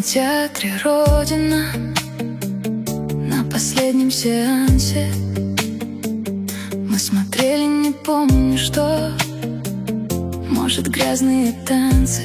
кинотеатре «Родина» на последнем сеансе мы смотрели, не помню что, может, грязные танцы,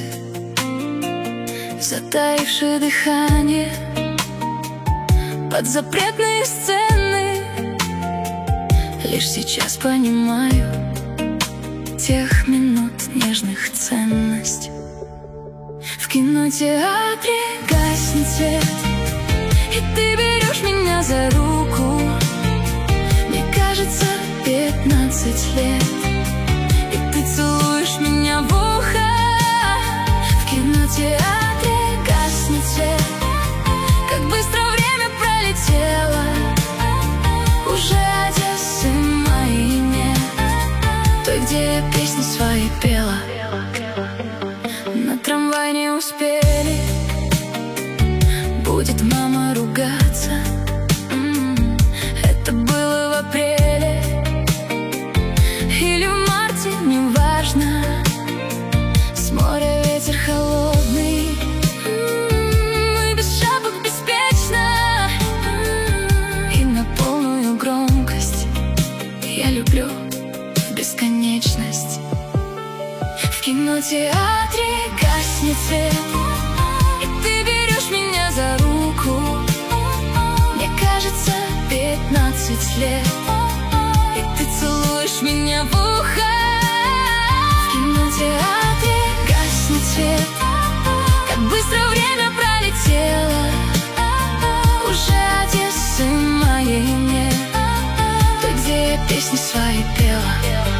затаившие дыхание под запретные сцены. Лишь сейчас понимаю тех минут нежных ценность. В кинотеатре гаснет свет, и ты берешь меня за руку. Мне кажется, 15 лет, и ты целуешь меня в ухо. В кинотеатре гаснет свет, как быстро время пролетело. Уже Одессы моей нет, той, где я песни свои пела. На трамвай не успели, будет мама ругаться. Это было в апреле или в марте, неважно. С моря ветер холодный, мы без шапок беспечно. И на полную громкость я люблю бесконечность. В кинотеатре гаснет свет, и ты берешь меня за руку. Мне кажется, 15 лет, и ты целуешь меня в ухо. В кинотеатре гаснет свет, как быстро время пролетело. Уже Одессы моей нет, той, где я песни свои пела.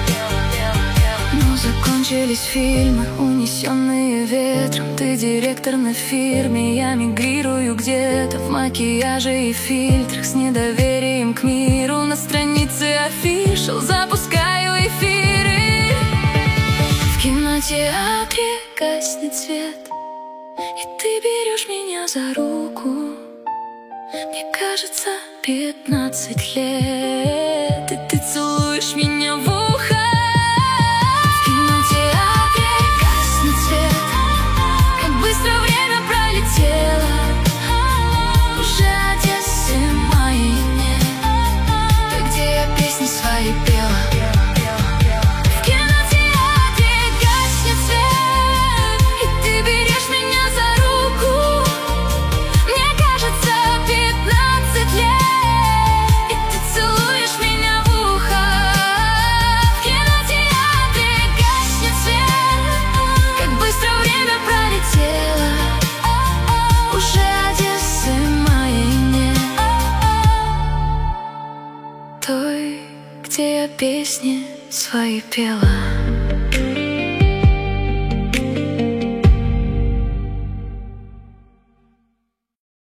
Но закончились фильмы, унесенные ветром. Ты директор на фирме, я мигрирую где-то в макияже и фильтрах, с недоверием к миру. На странице афишел запускаю эфиры. В кинотеатре гаснет свет, и ты берешь меня за руку. Мне кажется, 15 лет, и ты целуешь меня в ухо. Той, где я песни свои пела.